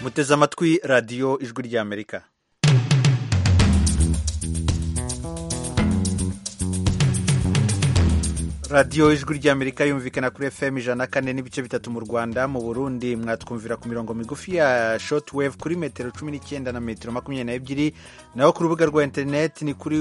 muteze amatwi radiyo ijwi ry'Amerika. radiyo ijwi ry'Amerika yumvikana kuri FM 104.3 mu Rwanda. Mu Burundi mwatwumvira ku mirongo migufi ya shortwave kuri metero 19 na metero 22, naho ku rubuga rwa internet ni kuri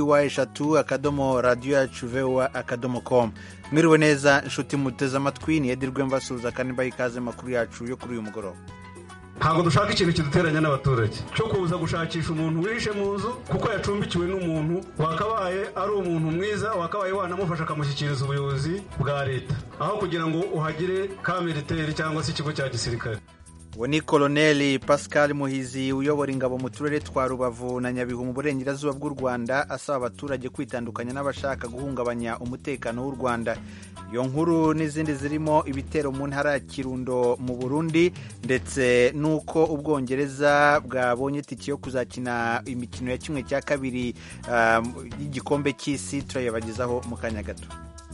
wa3.radio.com. Mwiriwe neza inshuti muteze amatwi, ni Edirwe mbasuza kandi mbaye ikaze makuru yacu yo kuri uyu mugoroba. Ntabwo dushaka ikintu kiduteranya n'abaturage cyo kuza gushakisha umuntu wihishe mu nzu kuko yacumbikiwe n'umuntu wakabaye ari umuntu mwiza, wakabaye wanamufasha akamushyikiriza ubuyobozi bwa leta, aho kugira ngo uhagire ka militaire cyangwa se ikigo cya gisirikare. Uwo ni Koloneli Pascal Muhizi uyobora ingabo mu turere twa Rubavu na Nyabihu mu burengerazuba bw'u Rwanda, asaba abaturage kwitandukanya n'abashaka guhungabanya umutekano w'u Rwanda. Iyo nkuru n'izindi zirimo ibitero mu ntara ya Kirundo mu Burundi, ndetse nuko Ubwongereza bwabonye tiki yo kuzakina imikino ya kimwe cya kabiri y'igikombe cy'isi, turayabagezaho mu kanya gato.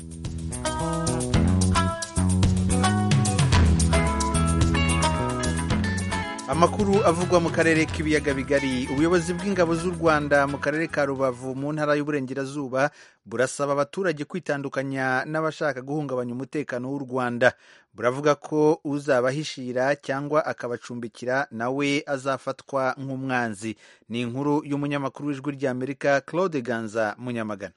Amakuru avugwa mu karere k'ibiyaga bigari. Ubuyobozi bw'ingabo z'u Rwanda mu karere ka Rubavu mu ntara y'Uburengerazuba burasaba abaturage kwitandukanya n'abashaka guhungabanya umutekano w'u Rwanda. Buravuga ko uzabahishira cyangwa akabacumbikira nawe azafatwa nk'umwanzi. Ni inkuru y'umunyamakuru w'ijwi ry'Amerika Claude Ganza Munyamagana.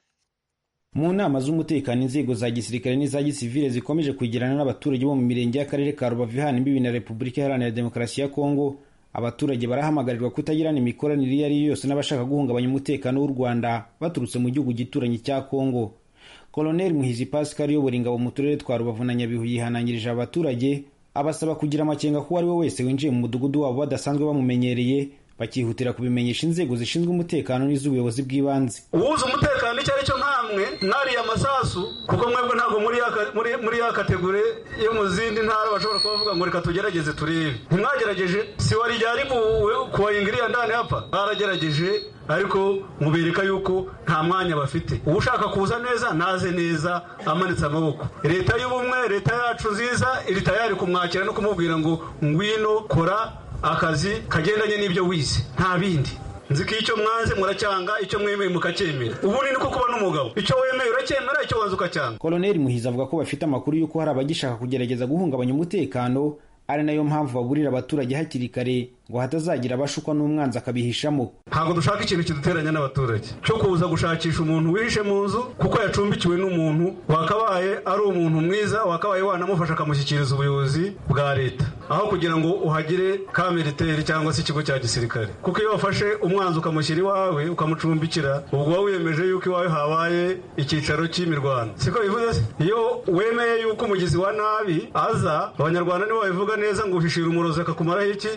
Mu nama z'umutekano, inzego za gisirikare n'iza gisivile zikomeje kwegerana n'abaturage bo mu mirenge y'akarere ka Rubavu hano imbibi na Repubulika Iharanira Demokarasi ya Kongo. Abaturage barahamagarirwa kutagirana imikoranire iyo ari yo yose n'abashaka guhungabanya umutekano w'u Rwanda baturutse mu gihugu gituranye cya Kongo. Koloneli Muhizi Pascal uyobora ingabo mu turere twa Rubavu na Nyabihu yihanangirije abaturage, abasaba kugira amakenga ko ari we wese winjiye mu mudugudu wabo badasanzwe bamumenyereye, bakihutira kubimenyesha inzego zishinzwe umutekano n'iz'ubuyobozi bw'ibanze. Ubuze umutekano icyo ari cyo nkamwe mwariye amasasu, kuko mwebwe ntabwo muri ya kategori yo mu zindi ntara bashobora kubavuga ngo reka tugerageze turebe. Ntimwagerageje, si wari ryari kubayingiriya ndani hapa, baragerageje ariko mubereka yuko nta mwanya bafite. Ushaka kuza neza naze neza amanitse amaboko. Leta y'ubumwe, leta yacu nziza iri tayari kumwakira no kumubwira ngo ngwino kora akazi kagendanye n'ibyo wize, nta bindi. Nziko icyo mwanze muracyanga, icyo mwemeye mukacyemera. Ubu ni niko kuba n'umugabo, icyo wemeye uracyemera, icyo wanze ukacyanga. Koloneli Muhizi avuga ko bafite amakuru y'uko hari abagishaka kugerageza guhungabanya umutekano, ari nayo mpamvu baburira abaturage hakiri kare ngo hatazagira abashukwa n'umwanzi akabihishamo. Ntabwo dushaka ikintu kiduteranya n'abaturage cyo kuza gushakisha umuntu wihishe mu nzu kuko yacumbikiwe n'umuntu wakabaye ari umuntu mwiza, wakabaye wanamufasha akamushyikiriza ubuyobozi bwa leta, aho kugira ngo uhagire ka militaire cyangwa se ikigo cya gisirikare. Kuko iyo wafashe umwanzi ukamushyira iwawe ukamucumbikira, ubwo wowe wiyemeje yuko iwawe habaye icyicaro cy'imirwano, siko bivuze se? Iyo wemeye yuko umugizi wa nabi aza, abanyarwanda nibo babivuga neza ngo uhishira umurozi akakumaraho iki?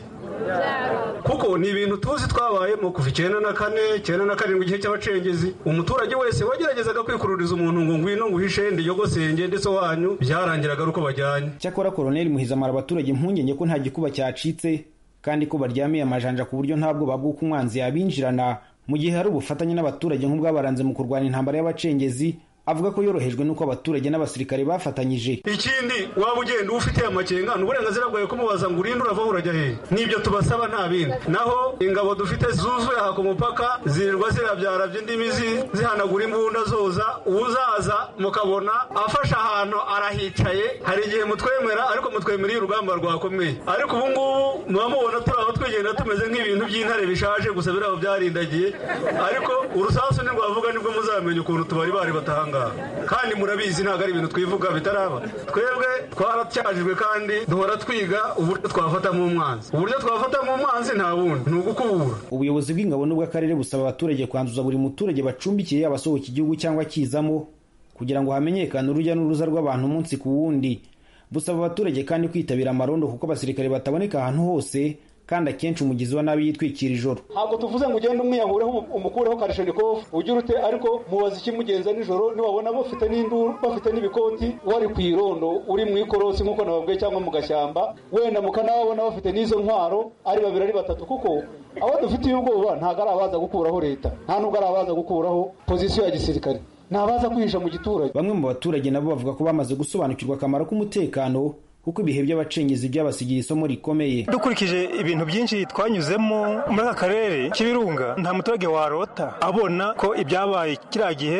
Kuko ni ibintu tuzi twabayemo kuva 94, 97 igihe cy'abacengezi. Umuturage wese wageragezaga kwikururiza umuntu ngo ngwino nguhishe ndiyogosenge ndetse wanyu, byarangiraga uko bajyanye. Cyakora Koloneli Muhizi amara abaturage impungenge ko nta gikuba cyacitse kandi ko baryamiye amajanja ku buryo ntabwo babwuka umwanzi yabinjirana, mu gihe hari ubufatanye n'abaturage nk'ubwabaranze mu kurwanya intambara y'abacengezi. Avuga ko yorohejwe nuko abaturage n'abasirikare bafatanyije. Ikindi waba ugenda ufite amakenga n'uburenganzira bwawe kumubaza ngo urinde urava urajya he. Nibyo tubasaba nta bindi. Naho ingabo dufite zuzuye aha ku mupaka zirirwa zirabyara by'indimizi zihanagura imbunda zoza, uzaza mukabona afasha ahantu arahicaye, hari igihe mutwemera ariko mutwemereye urugamba rwakomeye. Ariko ubu ngubu mwamubona turaho twigenda tumeze nk'ibintu by'intare bishaje, gusa birabo byarindagiye, ariko urusasu nirwavuga nibwo muzamenya ukuntu tubari bari batahanga. Kandi murabizi ntabwo ari ibintu twivuga bitaraba. Twebwe twaracyajijwe kandi duhora twiga uburyo twafatamo umwanzi. Uburyo twafatamo umwanzi nta bundi ni ugukubura. Ubuyobozi bw'ingabo n'ubw'akarere busaba abaturage kwanduza buri muturage bacumbikiye abasohoka igihugu cyangwa kizamo kugira ngo hamenyekane urujya n'uruza rw'abantu umunsi ku wundi. Busaba abaturage kandi kwitabira amarondo kuko abasirikare bataboneka ahantu hose kandi akenshi umugizi wa nabi yitwikira ijoro. Ntabwo tuvuze ngo ugende umwiyahureho umukureho Kalashnikov ugira ute, ariko mubaza ikimugenza nijoro niwabona bafite n'induru bafite n'ibikoti wari ku irondo uri mu ikorosi nk'uko nababwiye cyangwa mu gashyamba, wenda mukanababona bafite n'izo ntwaro ari babiri ari batatu, kuko abo dufitiye ubwoba ntabwo ari abaza gukuraho leta, nta nubwo ari abaza gukuraho pozisiyo ya gisirikare, nabaza kwihisha mu giturage. Bamwe mu baturage nabo bavuga ko bamaze gusobanukirwa akamaro k'umutekano kuko ibihe by'abacengezi byabasigiye isomo rikomeye. Dukurikije ibintu byinshi twanyuzemo muri aka karere k'ibirunga, nta muturage warota abona ko ibyabaye kiriya gihe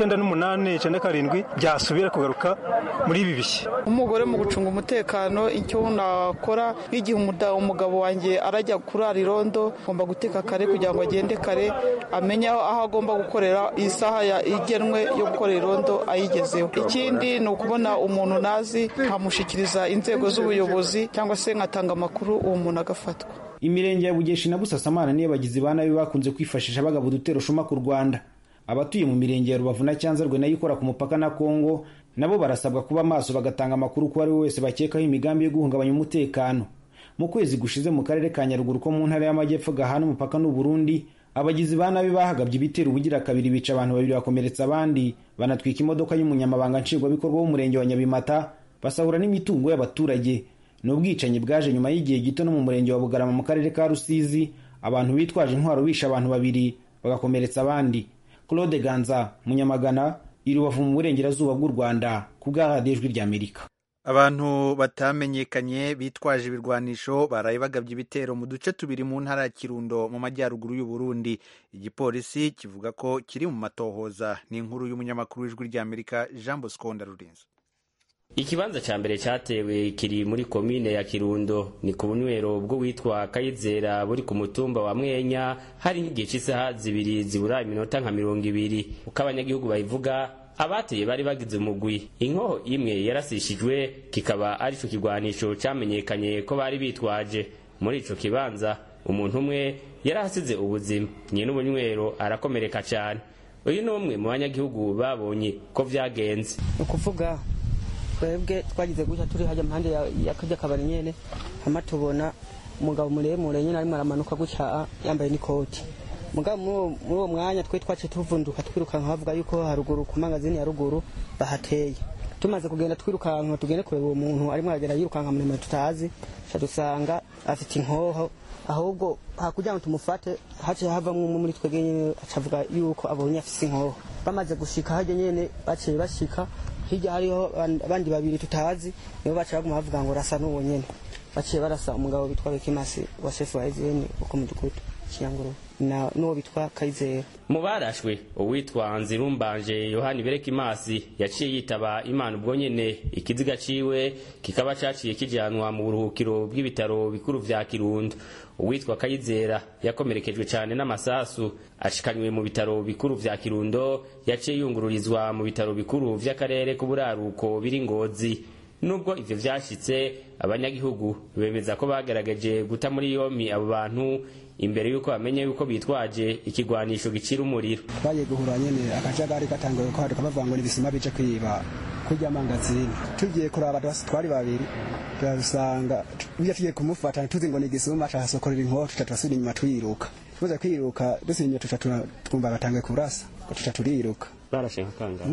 c'98 97 byasubira kugaruka muri ibi bihe. Umugore mu gucunga umutekano, icyo nakora nk'igihe umugabo wanjye arajya kurara irondo, ngomba guteka kare kugira ngo agende kare, amenye aho agomba gukorera isaha igenwe yo gukora irondo ayigezeho. Ikindi ni ukubona umuntu nazi nkamushikiriza inzego z'ubuyobozi cyangwa se nkatanga amakuru, uwo muntu agafatwa. Imirenge ya Bugeshi na Busasamana niyo bagizi ba nabi bakunze kwifashisha bagaba udutero shuma ku Rwanda. Abatuye mu mirenge ya Rubavu na Cyanzarwe nayo ikora ku mupaka na Kongo nabo barasabwa kuba maso bagatanga amakuru ko ari wese bakekaho imigambi yo guhungabanya umutekano. Mu kwezi gushize mu karere ka Nyaruguru ko mu ntara y'Amajyepfo gahana umupaka n'u Burundi, abagizi ba nabi bahagabye ibitero ubugira kabiri, bica abantu 2 bakomeretsa abandi, banatwika imodoka y'umunyamabanga nshingwabikorwa w'umurenge wa Nyabimata, basahura n'imitungo y'abaturage. N'ubwicanyi bwaje nyuma y'igihe gito no mu murenge wa Bugarama mu karere ka Rusizi, abantu bitwaje intwaro bisha abantu 2 bagakomeretsa abandi. Claude Ganza, Munyamagana, Irubavu mu burengerazuba bw'u Rwanda, ku bwa Radio Ijwi ry'Amerika. Abantu batamenyekanye bitwaje ibirwanisho baraye bagabye ibitero mu duce tubiri mu ntara ya Kirundo mu majyaruguru y'u Burundi. Igipolisi kivuga ko kiri mu matohoza. Ni inkuru y'umunyamakuru w'Ijwi ry'Amerika Jean Bosco Ndarurinze. Ikibanza ca mbere cyatewe kiri muri komine ya Kirundo, ni ku bunywero bwo witwa Kayizera buri ku mutumba wa Mwenya. Hari n'igihe cy'isaha 2 zibura iminota nka 20 uko abanyagihugu bayivuga. Abateye bari bagize umugwi, inkoho imwe yarasishijwe, kikaba ari cyo kigwanisho cyamenyekanye ko bari bitwaje. Muri ico kibanza umuntu umwe yarahasize ubuzima, nyine ubunywero arakomereka cyane. Uyu ni umwe mu banyagihugu babonye ko vyagenze. Ukuvuga twebwe twagize gutya turi hajya mpande ya kajya kabari nyene, hama tubona umugabo muremure nyine arimo aramanuka gutya yambaye n'ikoti. Mugabo muri uwo mwanya twe twace tuvunduka twirukanka, havuga yuko haruguru ku mangazini ya ruguru bahateye. Tumaze kugenda twirukanka tugende kureba uwo muntu arimo aragera yirukanka muri tutazi, dusanga afite inkoho, ahubwo hakugira ngo tumufate hace havamwe muri twege nyene acavuga yuko abonye afite inkoho. Bamaze gushika hajye nyene baciye bashika, hirya hariho abandi 2 tutazi, nibo baciye baguma bavuga ngo rasa n'uwo nyene. Baciye barasa umugabo bitwa Bekimasi wa chef wa Ezeni uko mu dukutu Kiyanguru na n'uwo bitwa Kayizera. Mu barashwe uwitwa Nzirumbanje Yohani Berekimasi yaciye yitaba Imana ubwo nyene. Ikiziga ciwe kikaba caciye kijanwa mu buruhukiro bw'ibitaro bikuru vya Kirundo. Uwitwa Kayizera yakomerekejwe cyane n'amasasu, ashikanywe mu bitaro bikuru vya Kirundo, yaciye yungururizwa mu bitaro bikuru vy'akarere k'uburaruko biri Ngozi. Nubwo ivyo vyashitse, abanyagihugu bemeza ko bagerageje guta muri yomi abo bantu imbere yuko bamenye yuko bitwaje ikigwanisho gicira umuriro. Baye guhura nyene akajagari katangoye ko haduka bavuga ngo nibisima bije kwiba kujya mangazini. Tugiye kuraba twari 2 turasanga uya tugiye kumufata tuzi ngo nigisuma casokorera inkoho, tutasubira inyuma twiruka. Tuze kwiruka dusinye twumva batangiye kurasa ko tuturiruka. Barashenka kanga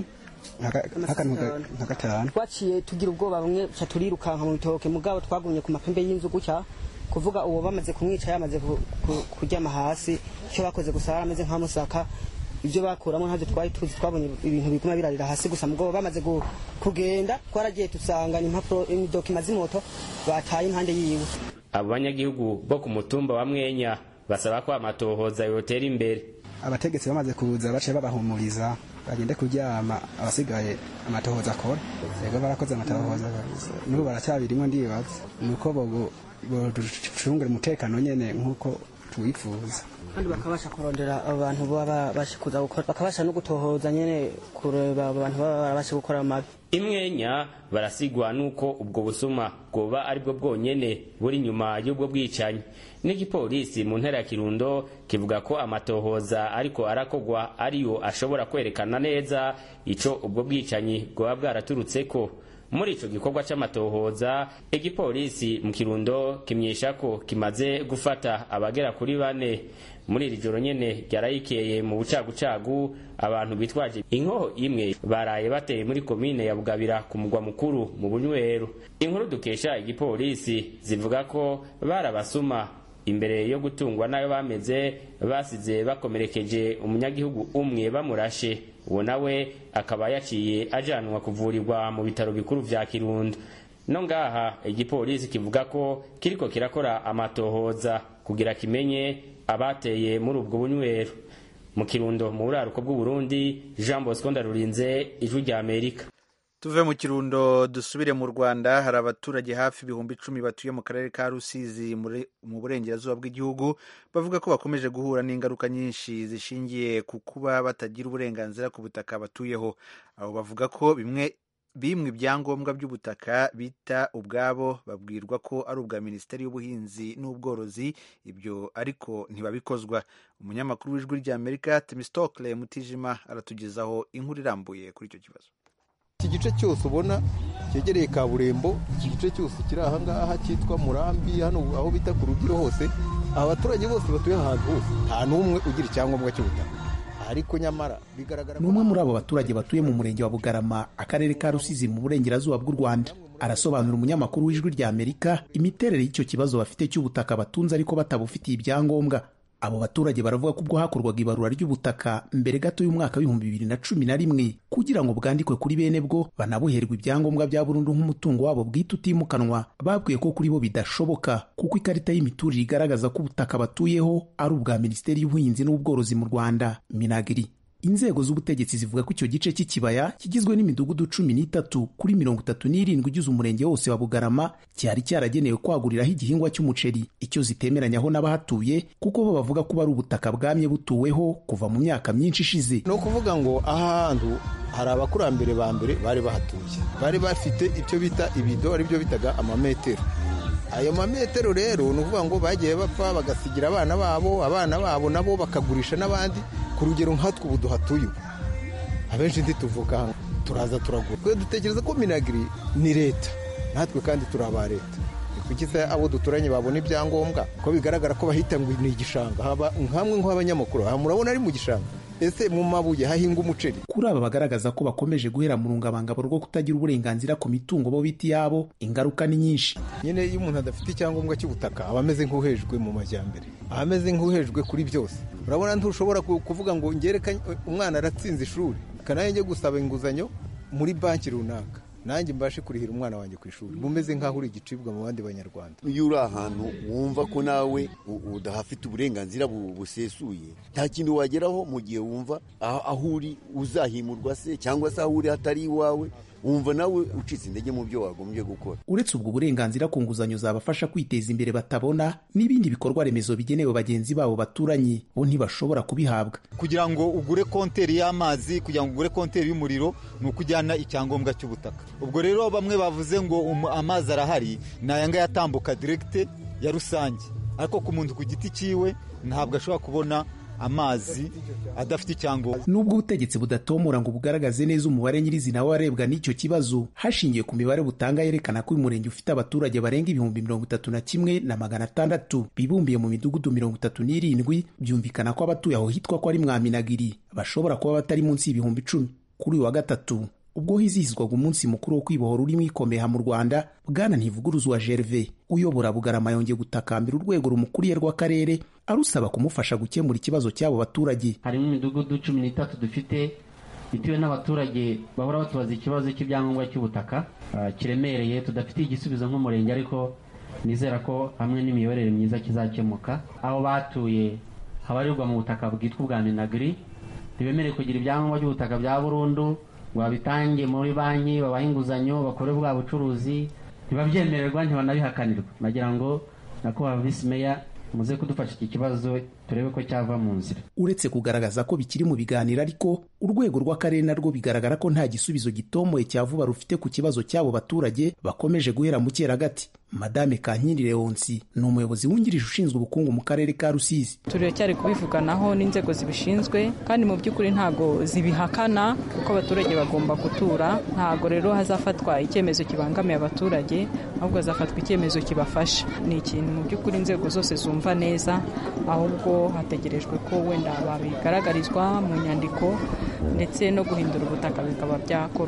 gatanu twaciye tugira ubwoba bamwe turirukanka mu bitoke, mugabo twagumye ku mapembe y'inzu gutya, kuvuga uwo bamaze kumwica yamaze kuryama hasi. Icyo bakoze gusa barameze nka musaka, ibyo bakuramo ntabyo twari tuzi, twabonye ibintu biguma birarira hasi gusa. Mugabo bamaze kugenda twaragiye tusanga impapuro n'idokima z'imoto bataye impande yiwe. Abanyagihugu bo ku mutumba wa Mwenya basaba ko amatohoza yotera imbere. Abategetsi bamaze kuza bace babahumuriza bagende kuryama, abasigaye amatohoza akora. Yego barakoze amatohoza n'ubu baracyabirimo, ndibaza nuko bo ducungura umutekano nyene nkuko tuwifuza, kandi bakabasha kurondera abantu baba bashikuza gukora, bakabasha no gutohoza nyene kureba abantu baba barabasha gukora amabi. Imwenya barasigwa nuko ubwo busuma bwoba aribwo bwonyene buri nyuma y'ubwo bwicanyi. N'igipolisi mu ntara ya Kirundo kivuga ko amatohoza ariko arakogwa ariyo ashobora kwerekana neza ico ubwo bwicanyi bwoba bwaraturutseko. Muri ico gikorwa c'amatohoza, igipolisi mu Kirundo kimyesha ko kimaze gufata abagera kuri 4. Muri iri joro nyene ryarayikeye mu bucagucagu, abantu bitwaje inkoho imwe baraye bateye muri komine ya Bugabira ku mugwa mukuru mu bunywero. Inkuru dukesha igipolisi zivuga ko barabasuma imbere yo gutungwa nayo bameze, basize bakomerekeje umunyagihugu umwe bamurashe. Uwo nawe akaba yaciye ajanwa kuvurirwa mu bitaro bikuru vya Kirundo. no ngaha igipolisi kivuga ko kiriko kirakora amatohoza kugira kimenye abateye muri ubwo bunywero. Mu Kirundo mu buraruko bw'u Burundi, Jean Bosco Ndarurinze, Ijwi rya Amerika. Tuve mu Kirundo dusubire mu Rwanda. Hari abaturage hafi 10,000 batuye mu karere ka Rusizi mu burengerazuba bw'igihugu bavuga ko bakomeje guhura n'ingaruka nyinshi zishingiye ku kuba batagira uburenganzira ku butaka batuyeho. Abo bavuga ko bimwe ibyangombwa by'ubutaka bita ubwabo babwirwa ko ari ubwa Minisiteri y'Ubuhinzi n'Ubworozi, ibyo ariko ntibabikozwa. Umunyamakuru w'Ijwi rya Amerika Temistokle Mutijima aratugezaho inkuru irambuye kuri icyo kibazo. Iki gice cyose ubona cyegereye kaburimbo, iki gice cyose kiri aha ngaha cyitwa Murambi, hano aho bita ku Rugiro hose, abaturage bose batuye ahantu hose nta n'umwe ugira icyangombwa cy'ubutaka. Ariko nyamara bigaragara ko n'umwe muri abo baturage batuye mu murenge wa Bugarama, akarere ka Rusizi mu burengerazuba bw'u Rwanda, arasobanura umunyamakuru w'Ijwi rya Amerika imiterere y'icyo kibazo bafite cy'ubutaka batunze ariko batabufitiye ibyangombwa. Abo baturage baravuga ko ubwo hakorwaga ibarura ry'ubutaka mbere gato y'umwaka w'ibihumbi 2011 kugira ngo bwandikwe kuri bene bwo banabuherwe ibyangombwa bya burundu nk'umutungo wabo bwite utimukanwa, babwiye ko kuri bo bidashoboka kuko ikarita y'imiturire igaragaza ko ubutaka batuyeho ari ubwa Minisiteri y'Ubuhinzi n'Ubworozi mu Rwanda, Minagri. Inzego z'ubutegetsi zivuga ko icyo gice cy'ikibaya kigizwe n'imidugudu 13 kuri 37 ugize umurenge wose wa Bugarama cyari cyaragenewe kwaguriraho igihingwa cy'umuceri. Icyo zitemeranyaho n'abahatuye kuko bo bavuga ko bari ubutaka bwamye butuweho kuva mu myaka myinshi ishize. No kuvuga ngo aha hantu hari abakurambere ba mbere bari bahatuye, bari bafite icyo bita ibido, ari byo bitaga amametero. Ayo mametero rero ni ukuvuga ngo bagiye bapfa bagasigira abana babo nabo bakagurisha n'abandi. Ku rugero nkatwe ubu duhatuye abenshi ntituvuga turaza turagura. Twe dutekereza ko Minagri ni leta, natwe kandi turaba leta. Kuki se abo duturanye babona ibyangombwa ko bigaragara ko bahita ngo ni igishanga, haba nkamwe nk'abanyamakuru murabona ari mu gishanga, ese mu mabuye hahinga umuceri. Kuri aba bagaragaza ko bakomeje guhera mu rungabangabo rwo kutagira uburenganzira ku mitungo bo biti yabo, ingaruka ni nyinshi. Nyine iyo umuntu adafite icyangombwa cy'ubutaka aba ameze nk'uhejwe mu majyambere, aba ameze nk'uhejwe kuri byose. Urabona ntushobora kuvuga ngo ngereka umwana aratsinze ishuri kanaye njye gusaba inguzanyo muri banki runaka nanjye mbashe kurihira umwana wanjye ku ishuri, bumeze nk'aho uri igicibwa mu bandi banyarwanda. Iyo uri ahantu wumva ko nawe udahafite uburenganzira busesuye, nta kintu wageraho mu gihe wumva aho uri uzahimurwa se cyangwa se aho uri hatari iwawe, wumva nawe ucitse intege mu byo wagombye gukora. Uretse ubwo burenganzira ku nguzanyo zabafasha kwiteza imbere batabona, n'ibindi bikorwa remezo bigenewe bagenzi babo baturanye bo ntibashobora kubihabwa. Kugira ngo ugure konteri y'amazi, kugira ngo ugure konteri y'umuriro, ni ukujyana icyangombwa cy'ubutaka. Ubwo rero bamwe bavuze ngo amazi arahari, naya ngaya atambuka direct ya rusange, ariko ku muntu ku giti ciwe ntabwo ashobora kubona amazi adafite icyangombwa. Nubwo ubutegetsi budatomora ngo bugaragaze neza umubare nyirizina w'abarebwa n'icyo kibazo, hashingiye ku mibare butanga yerekana ko uyu murenge ufite abaturage barenga 31,600 bibumbiye mu midugudu 37, byumvikana ko abatuye aho hitwa ko ari mwa Minagiri bashobora kuba batari munsi y'ibihumbi 10. Kuri uyu wa gatatu ubwo hizihizwaga umunsi mukuru wo kwibohora urimo ikomeha mu Rwanda, Bwana Ntivuguruzwa Gervais uyobora Bugarama yongeye gutakambira urwego rumukuriye rw'akarere arusaba kumufasha gukemura ikibazo cy'abo baturage. Harimo imidugudu 13 dufite bitewe n'abaturage bahora batubaza ikibazo cy'ibyangombwa cy'ubutaka kiremereye, tudafite igisubizo nk'umurenge, ariko nizera ko hamwe n'imiyoborere myiza kizakemuka. Aho batuye habarirwa mu butaka bwitwa ubwa Minagri, ntibemereye kugira ibyangombwa by'ubutaka bya burundu ngo babitange muri banki, babahe inguzanyo, bakore bwa bucuruzi, ntibabyemererwa, ntibanabihakanirwa. Nagira ngo nyakubahwa Visi Meya muze kudufasha iki kibazo turebe ko cyava mu nzira. Uretse kugaragaza ko bikiri mu biganiro, ariko urwego rw'akarere narwo bigaragara ko nta gisubizo gitomboye cya vuba rufite ku kibazo cy'abo baturage bakomeje guhera mu cyeragati. Madame Kankindi Leonsi ni umuyobozi wungirije ushinzwe ubukungu mu karere ka Rusizi. Turacyari kubivuganaho n'inzego zibishinzwe, kandi mu by'ukuri ntago zibihakana kuko abaturage bagomba gutura. Ntago rero hazafatwa icyemezo kibangamiye abaturage, ahubwo hazafatwa icyemezo kibafasha. Ni ikintu mu by'ukuri inzego zose zumva neza, ahubwo hategerejwe ko wenda babigaragarizwa mu nyandiko ndetse no guhindura ubutaka bikaba byakorwa.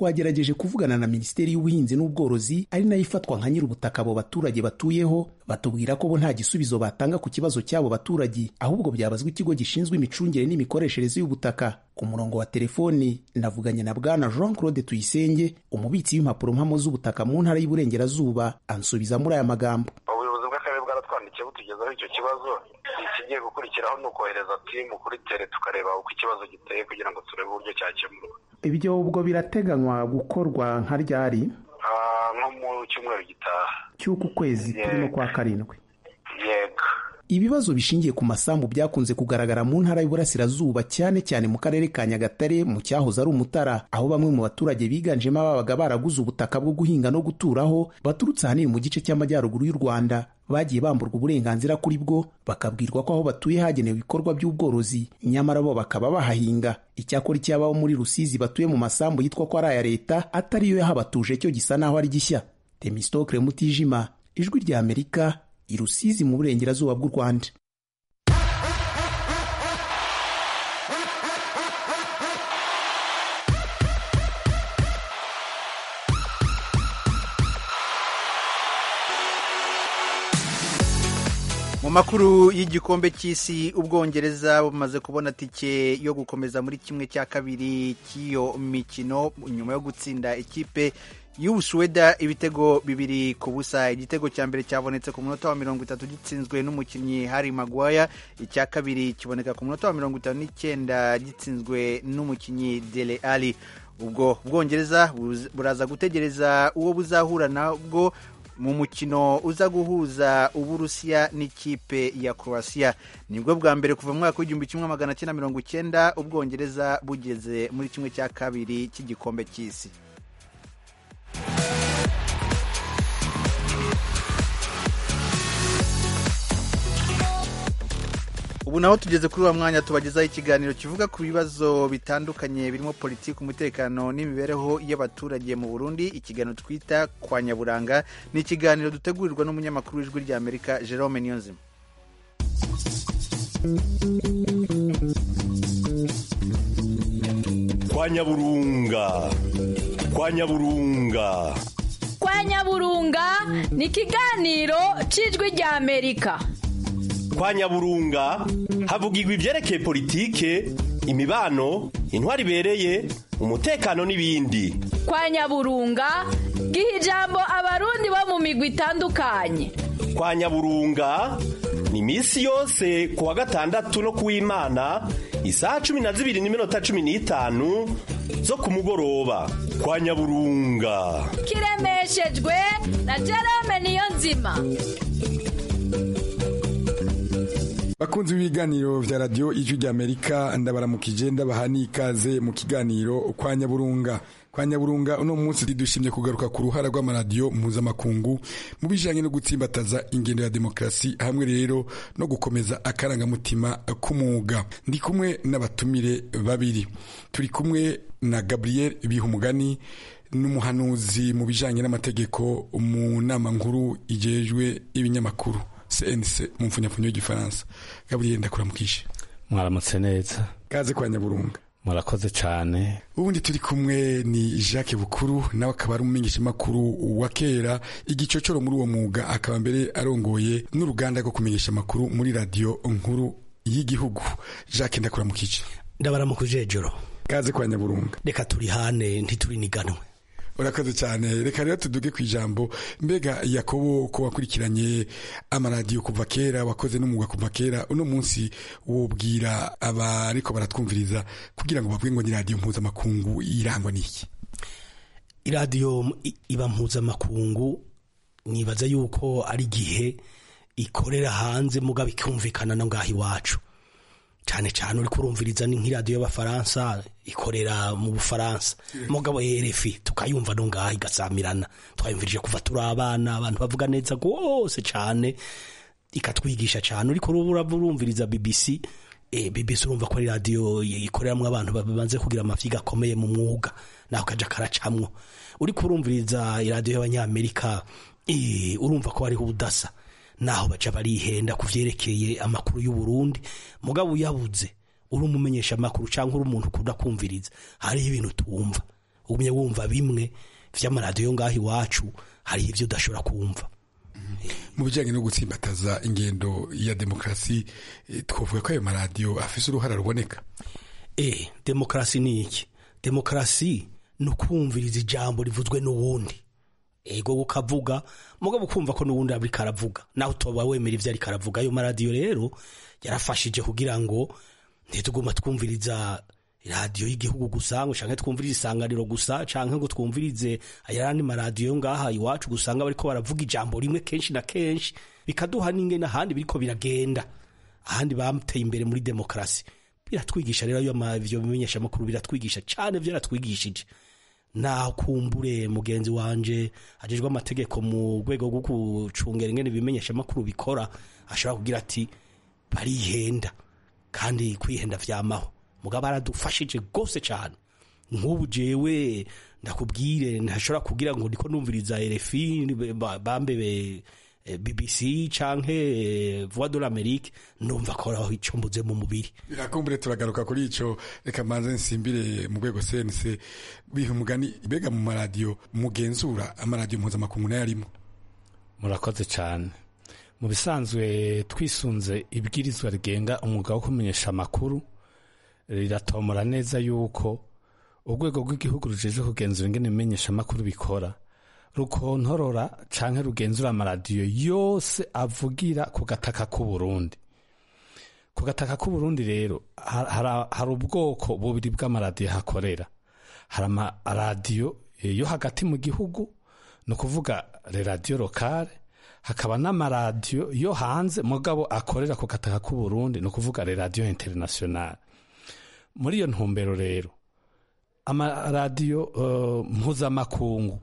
twagerageje kuvugana na Minisiteri y'Ubuhinzi n'Ubworozi ari nayo ifatwa nka nyir'ubutaka abo baturage batuyeho, batubwira ko bo nta gisubizo batanga ku kibazo cy'abo baturage, ahubwo byabazwa ikigo gishinzwe imicungire n'imikoreshereze y'ubutaka. Ku murongo wa telefoni navuganye na Bwana Jean Claude Tuyisenge, umubitsi w'impapuro mpamo z'ubutaka mu ntara y'Iburengerazuba, ansubiza muri aya magambo. Ubuyobozi bw'akarere bwaratwandikiye butugezaho icyo kibazo, ikigiye gukurikiraho ni ukohereza timu kuri tere tukareba uko ikibazo giteye kugira ngo turebe uburyo cyakemurwa. Ibyo ubwo birateganywa gukorwa nka ryari? Nko mu cyumweru gitaha cy'uku kwezi turimo kwa karindwi. Yego. Ibibazo bishingiye ku masambu byakunze kugaragara mu ntara y'Iburasirazuba, cyane cyane mu karere ka Nyagatare mu cyahoze ari Umutara, aho bamwe mu baturage biganjemo ababaga baraguze ubutaka bwo guhinga no guturaho baturutse ahanini mu gice cy'amajyaruguru y'u Rwanda bagiye bamburwa uburenganzira kuri bwo, bakabwirwa ko aho batuye hagenewe ibikorwa by'ubworozi, nyamara bo bakaba bahahinga. Icyakora icy'abaho muri Rusizi batuye mu masambu yitwa ko ari aya leta atariyo yahabatuje cyo gisa naho ari gishya. Temistokle Mutijima, Ijwi rya Amerika, i Rusizi mu Burengerazuba bw'u Rwanda. Mu makuru y'igikombe cy'isi, Ubwongereza bumaze kubona tike yo gukomeza muri kimwe cya kabiri cy'iyo mikino nyuma yo gutsinda ikipe y'Ubusuweda ibitego 2-0. Igitego cya mbere cyabonetse ku munota wa 30 gitsinzwe n'umukinnyi Harry Maguire, icya kabiri kiboneka ku munota wa 59 gitsinzwe n'umukinnyi Dele Alli. Ubwo Ubwongereza buraza gutegereza uwo buzahura nabwo mu mukino uza guhuza Uburusiya n'ikipe ya Croatia. Nibwo bwa mbere kuva mu mwaka w'1990 Ubwongereza bugeze muri kimwe cya kabiri cy'igikombe cy'isi. Ubu naho tugeze kuri wa mwanya tubagezaho ikiganiro kivuga ku bibazo bitandukanye birimo politiki, umutekano n'imibereho y'abaturage mu Burundi. Ikiganiro twita kwa Nyaburanga ni ikiganiro dutegurirwa n'umunyamakuru w'Ijwi rya Amerika Jerome Niyonzima. Kwa Nyaburunga. Kwa Nyaburunga. Kwa Nyaburunga ni ikiganiro cy'Ijwi rya Amerika. Kwa Nyaburunga havugirwa ivyerekeye politike, imibano, intwari ibereye, umutekano n'ibindi. Kwa Nyaburunga giha ijambo abarundi bo mu migwi itandukanye. Kwa Nyaburunga ni imisi yose ku wa gatandatu no kuw'Imana isaha 12:15 zo ku mugoroba. Kwa Nyaburunga kiremeshejwe na Jerome Niyonzima. Bakunzi b'ibiganiro vya radio Ijwi rya Amerika, ndabaramukije ndabahani ikaze mu kiganiro Kwa Nyaburunga. Kwa Nyaburunga uno munsi dushimye kugaruka ku ruhara rw'amaradio mpuzamakungu mu bijanye no gutsimbataza ingendo ya demokrasi, hamwe rero no gukomeza akarangamutima k'umwuga. Ndi kumwe n'abatumire babiri. Turi kumwe na Gabriel Bihumugani, n'umuhanuzi mu bijanye n'amategeko mu nama nkuru ijejwe ibinyamakuru CNC mu mfunyafunyo y'igifaransa. Gabriel, ndakuramukisha. Mwaramutse neza. Kaze Kwa Nyaburunga. Murakoze cyane. Ubundi turi kumwe ni Jacques Bukuru, nawe akaba ari umumenyeshamakuru wa kera igicocoro muri uwo mwuga, akaba mbere arongoye n'uruganda rwo kumenyesha amakuru muri radio nkuru y'igihugu. Jacques, ndakuramukisha. Ndabaramukuje Joro. Kaze Kwa Nyaburunga. Reka turi hane ntituriganwe. Urakoze cyane. Reka rero tuduge kwijambo. Mbega Yakobo, ko wakurikiranye amaradiyo kuva kera, wakoze n'umwuga kuva kera, uno munsi wobwira abariko baratwumviriza kugira ngo bavuge ngo ni radio mpuzamakungu irangwa n'iki? Iradiyo iba mpuzamakungu nibaza yuko ari gihe ikorera hanze mugabo ikumvikana no ngaho iwacu. Cyane cyane uri kurumviriza ni nk'iradiyo y'Abafaransa ikorera mu Bufaransa, mugabo RFI tukayumva no ngaho igasamirana. Twayumvirije kuva turi abana, abantu bavuga neza gose cyane, ikatwigisha cyane. Uri kurumviriza BBC, BBC urumva ko ari radiyo ikoreramwo abantu babanze kugira amavyiga akomeye mu mwuga, naho kaja karacamwo. Uri kurumviriza iradiyo y'Abanyamerika, urumva ko hariho ubudasa, naho baca barihenda kuvyerekeye amakuru y'u Burundi. Mugabo yabuze uri umumenyesha amakuru cyangwa uri umuntu ukunda kumviriza, hari ibintu tuwumva ugumye wumva bimwe vy'amaradiyo ngaho iwacu hari ivyo udashobora kumva. Mu bijyanye no gutsimbataza ingendo ya demokarasi twavuga ko ayo maradiyo afise uruhara ruboneka. Demokarasi ni iki? Demokarasi ni ukumviriza ijambo rivuzwe n'uwundi, ego ukavuga mugabo ukumva ko n'uwundi ariko aravuga nawe utoba wemera ivyo ariko aravuga. Ayo maradiyo rero yarafashije kugira ngo ntituguma twumviriza radiyo y'igihugu gusa ngo canke twumvirize Isanganiro gusa canke ngo twumvirize ayandi maradiyo ngaha iwacu gusanga bariko baravuga ijambo rimwe kenshi na kenshi, bikaduha n'ingene ahandi biriko biragenda, ahandi bamuteye imbere muri demokarasi. Biratwigisha rero ivyo bimenyesha makuru, biratwigisha cane, vyaratwigishije. Naho kumbure mugenzi wanje ajejwe amategeko mu rwego rwo gucungera ingene bimenyesha makuru bikora ashobora kugira ati barihenda, kandi kwihenda vyamaho, mugabo aradufashije gose cyane. Nk'ubu jewe ndakubwire ntashobora kugira ngo ndiko numviriza RFI bambe BBC canke Voix de l'Amérique numva ko aho ico mbuze mu mubiri. Birakumbure turagaruka kuri ico, reka manze nsimbire mu rwego CNC biha umugani ibega mu maradiyo mugenzura amaradiyo mpuzamakungu nayo arimo. Murakoze cyane. Mu bisanzwe twisunze ibwirizwa rigenga umwuga wo kumenyesha amakuru riratomora neza yuko urwego rw'igihugu rujeje kugenzura ingene ibimenyesha amakuru bikora rukontorora canke rugenzura amaradiyo yose avugira ku gataka k'u Burundi. Ku gataka k'u Burundi rero hari ubwoko bubiri bw'amaradiyo hakorera. Hari amaradiyo yo hagati mu gihugu, no kuvuga radiyo lokale, hakaba n'amaradiyo yo hanze mugabo akorera ku gataka k'u Burundi, no kuvuga radiyo internationale. Muri iyo ntumbero rero amaradiyo mpuzamakungu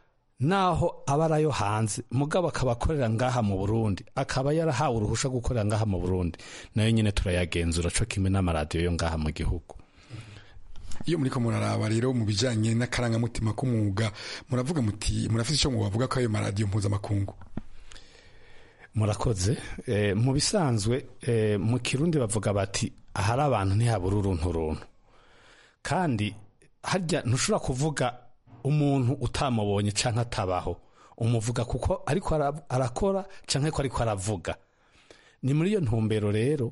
naho aba ari ayo hanze mugabo akaba akorera ngaha mu Burundi, akaba yarahawe uruhusha gukorera ngaha mu Burundi, nayo nyine turayagenzura co kimwe n'amaradiyo yo ngaha mu gihugu. Iyo muriko muraraba rero mu bijanye n'akarangamutima k'umwuga muravuga muti murafise ico mubavuga ko ayo maradiyo mpuzamakungu. Murakoze. Mu bisanzwe mu Kirundi bavuga bati ahari abantu ntihabura urunturuntu, kandi harya ntushobora kuvuga umuntu utamubonye canke atabaho, umuvuga kuko ariko arakora canke ko ariko aravuga. Ni muri iyo ntumbero rero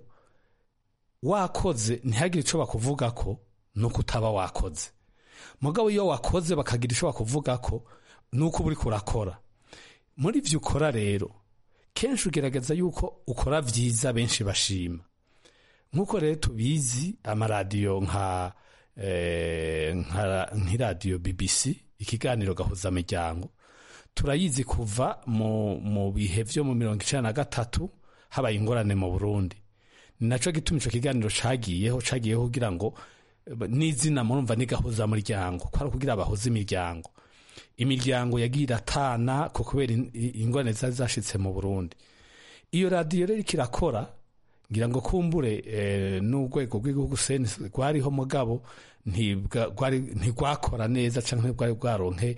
wakoze ntihagire ico bakuvuga ko nuko utaba wakoze, mugabo iyo wakoze bakagira ico bakuvuga ko nuko uri kurakora. Muri ivyo ukora rero kenshi ugerageza yuko ukora vyiza benshi bashima. Nkuko rero tubizi amaradiyo nk'iradiyo BBC ikiganiro gahuza miryango turayizi kuva mu bihe vyo mu 1993 habaye ingorane mu Burundi. Ni naco gituma ico kiganiro cagiyeho kugira ngo n'izina murumva ni gahuza muryango, kwari kugira abahuza imiryango yagiye iratana ko kubera ingorane zari zashitse mu Burundi. Iyo radiyo rero ikirakora ngira ngo kumbure n'urwego rw'igihugu CNC rwariho mugabo ntigwakora neza canke ntibwari bwaronke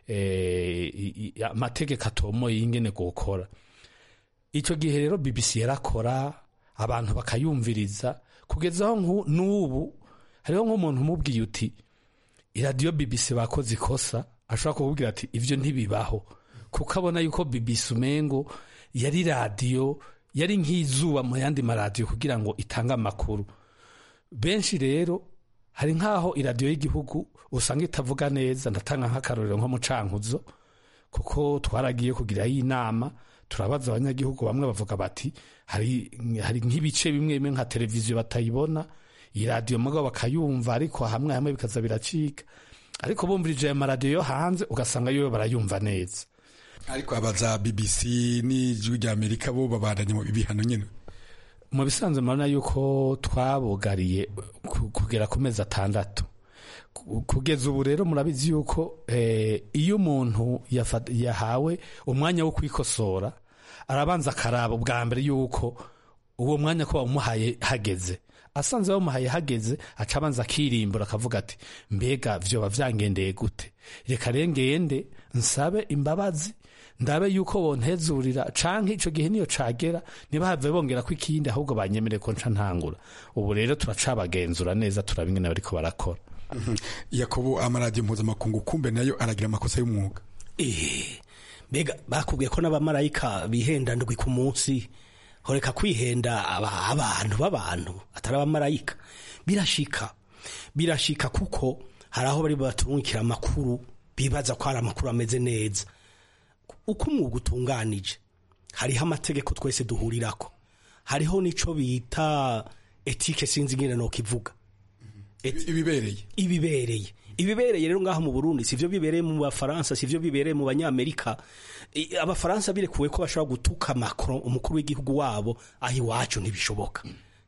amategeko atomoye y'ingene gukora. Ico gihe rero BBC yarakora, abantu bakayumviriza, kugeza aho n'ubu hariho nk'umuntu umubwiye uti iradiyo BBC bakoze ikosa, ashobora kukubwira ati ivyo ntibibaho, kuko abona yuko BBC umengo yari radiyo, yari nk'izuba mu yandi maradiyo kugira ngo itange amakuru. Benshi rero hari nk'aho iradiyo y'igihugu usanga itavuga neza. Ndatanga nk'akarorero nko mu Cankuzo, kuko twaragiye kugira inama turabaza abanyagihugu, bamwe bavuga bati hari nk'ibice bimwe bimwe nka televiziyo batayibona, iradiyo mugabo bakayumva, ariko hamwe bikaza biracika, ariko bumvirije aya maradiyo yo hanze ugasanga yo barayumva neza. Ariko abaza BBC n'ijwi rya Amerika bo babandanye mu bihano nyene. Mu bisanzwe murabona yuko twabugariye kugera ku mezi 6. Kugeza ubu rero murabizi yuko iyo umuntu yahawe umwanya wo kwikosora arabanza akaraba ubwa mbere yuko uwo mwanya ko bamuhaye hageze. Asanze bamuhaye hageze aca abanza akirimbura akavuga ati mbega vyoba vyangendeye gute, reka rengende nsabe imbabazi ndabe yuko bontezurira canke ico gihe niyo cagera ntibahave bongera ko ikindi ahubwo banyemere ko nca ntangura. Ubu rero turacabagenzura neza turabingene bariko barakora. Yakobo, amaradiyo mpuzamakungu kumbe nayo aragira amakosa y'umwuga. Mbega bakubwiye ko n'abamarayika bihenda ndwi ku munsi, horeka kwihenda abantu atari abamarayika. Birashika kuko hari aho bari baturungikira amakuru bibaza ko hari amakuru ameze neza. Uko umwuga utunganije hariho amategeko twese duhurirako, hariho nico bita etike, sinzi ingene no kivuga ibibereye rero ngaho mu Burundi sivyo bibereye mu Bafaransa, sivyo bibereye mu Banyamerika. Abafaransa birekuwe ko bashobora gutuka Macron, umukuru w'igihugu wabo, aho iwacu ntibishoboka.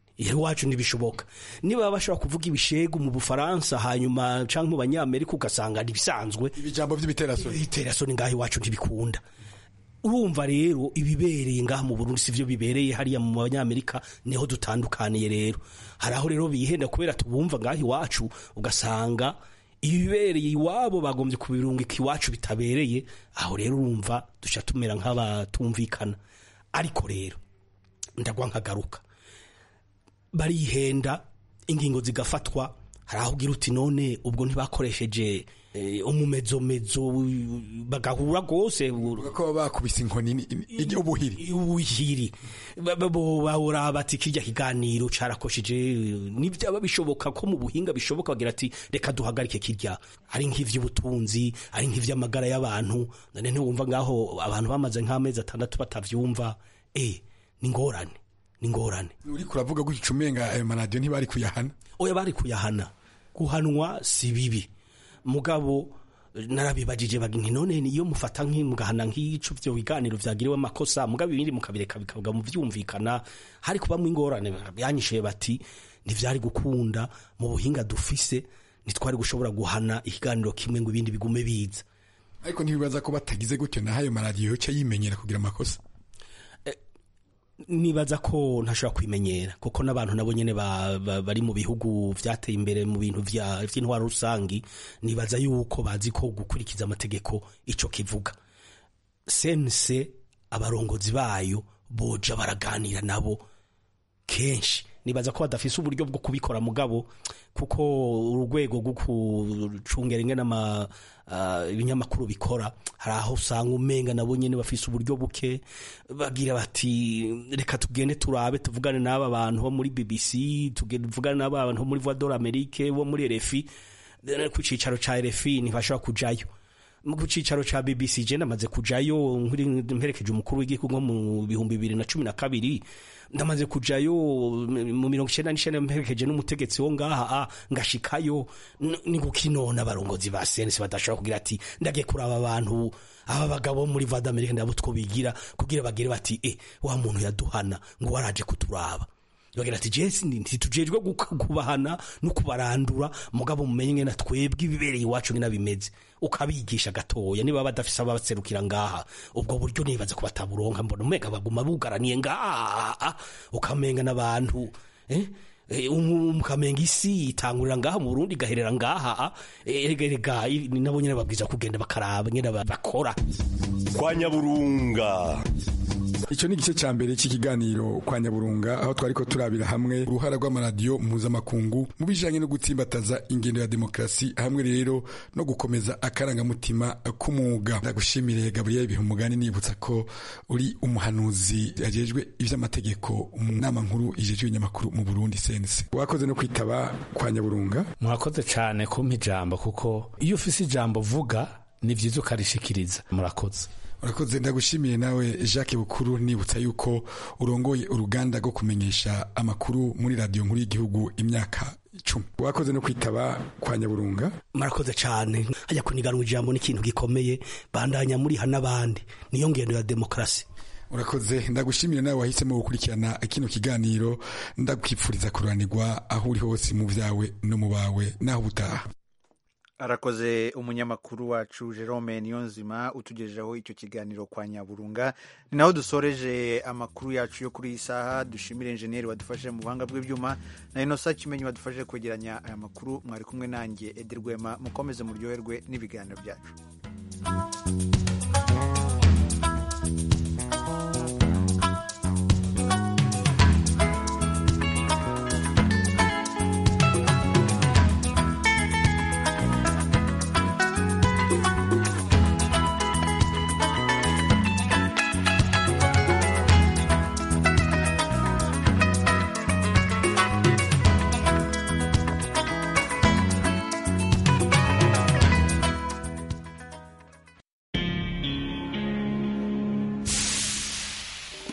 Niba bashobora kuvuga ibishegu mu Bufaransa hanyuma canke mu Banyamerika ugasanga ntibisanzwe, ibijambo by'ibiterasoni ngaho iwacu ntibikunda. Urumva rero ibibereye ngaha mu Burundi sivyo bibereye hariya mu Banyamerika, niho dutandukaniye rero. Haraho rero bihenda kubera tubumva ngaho iwacu, ugasanga ibibereye iwabo bagombye kubirungika iwacu bitabereye. Aho rero urumva dusha tumera nk'abatumvikana. Ariko rero ndagwa nkagaruka, barihenda ingingo zigafatwa. Haraho ugira uti none ubwo ntibakoresheje umumezo bagahura gose ko bakubise inkoni ubuhiri bahora bati kirya kiganiro carakosheje. Nivyaba bishoboka ko mu buhinga bishoboka bagira ati reka duhagarike kirya, ari nk'ivy'ubutunzi, ari nk'ivy'amagara y'abantu. None ntiwumva ngaho abantu bamaze nk'amezi 6 batavyumva. Ni ngorane. Uri kuravuga gutyo umenga ayo maradiyo ntibari kuyahana? Oya, bari kuyahana. Guhanwa si bibi, mugabo narabibajije baginti none iyo mufata nk'imugahana nk'ico byo biganiro vyagiriwe amakosa, mugabo ibindi mukabireka bikavuga mu vyumvikana, hari kubamwe ingorane. Yanyishuye bati ntivyari gukunda, mu buhinga dufise nitwari gushobora guhana ikiganiro kimwe ngo ibindi bigume biza. Ariko ntibibaza ko batagize gutyo na hayo maradiyo yoca yimenyera kugira amakosa? Nibaza ko ntashobora kwimenyera kuko n'abantu nabo nyene bari mu bihugu vyateye imbere mu bintu vy'intwaro rusangi. Nibaza yuko bazi ko gukurikiza amategeko ico kivuga. Sense abarongozi bayo boja baraganira nabo kenshi. Nibaza ko badafise uburyo bwo kubikora mugabo kuko urugwego rwo kucungera ingene ibinyamakuru bikora, hari aho usanga umenga nabo nyene bafise uburyo buke. Bagira bati reka tugende turabe tuvugane n'aba bantu bo muri BBC, tuvugane n'aba bantu bo muri Voix de l'Amérique, bo muri RFI. Ku cicaro ca RFI ntibashobora kujayo, mu cicaro ca BBC je namaze kujayo mperekeje umukuru w'igihugu nko mu 2012. Ndamaze kujayo mu 1999 mperekeje n'umutegetsi wo ngaha ngashikayo. Ni gukinona abarongozi ba sense badashobora kugira ati ndagiye kuraba abantu aba bagabo muri Voix d'Amérique ndabo two bigira kugira bagire bati wa muntu yaduhana ngo waraje kuturaba. Bagira ati Jesse ntitujejwe kubahana no kubarandura, mugabo mumenye ngena twebwe ibibereye iwacu ngena bimeze, ukabigisha gatoya. Niba badafise abaserukira ngaha ubwo buryo nibaza ko bataburonka, mbona umega baguma bugaraniye ngaha ukamenga n'abantu mukamenga isi itangurira ngaha mu Burundi gaherera ngaha. Erega nabo nyene babwiza kugenda bakaraba nyene bakora kwa Nyaburunga. Ico ni igice ca mbere cy'ikiganiro kwa Nyaburunga, aho twariko turabira hamwe uruhara rw'amaradiyo mpuzamakungu mu bijanye no gutsimbataza ingendo ya demokrasi, hamwe rero no gukomeza akarangamutima k'umwuga. Ndagushimire Gabriel Bihumugani, nibutsa ko uri umuhanuzi ajejwe ivy'amategeko mu nama nkuru ijejwe inyamakuru mu Burundi sense. Wakoze no kwitaba kwa Nyaburunga. Mwakoze cyane kumpa ijambo, kuko iyo ufise ijambo vuga ni vyiza ukarishikiriza. Murakoze. Urakoze. Ndagushimiye nawe Jacques Bukuru, nibutsa yuko urongoye uruganda rwo kumenyesha amakuru muri radio nkuru y'igihugu imyaka 10. Wakoze no kwitaba kwa Nyaburunga. Murakoze cyane. Hajya kuniganwa ijambo n'ikintu gikomeye, bandanya muri hanabandi niyo ngendo ya demokrasi. Urakoze. Ndagushimiye nawe wahisemo gukurikirana kino kiganiro. Ndagukipfuriza kuranirwa aho uri hose mu vyawe no mu bawe naho butaha. Arakoze umunyamakuru wacu Jerome Niyonzima utugejejeho icyo kiganiro kwa Nyaburunga. Ni naho dusoreje amakuru yacu yo kuri iyi saha. Dushimire enjeniyeri wadufashe mu buhanga bw'ibyuma na Inosa Kimenyi wadufashe kwegeranya aya makuru. Mwari kumwe nanjye Ederwema. Mukomeze muryoherwe n'ibiganiro byacu.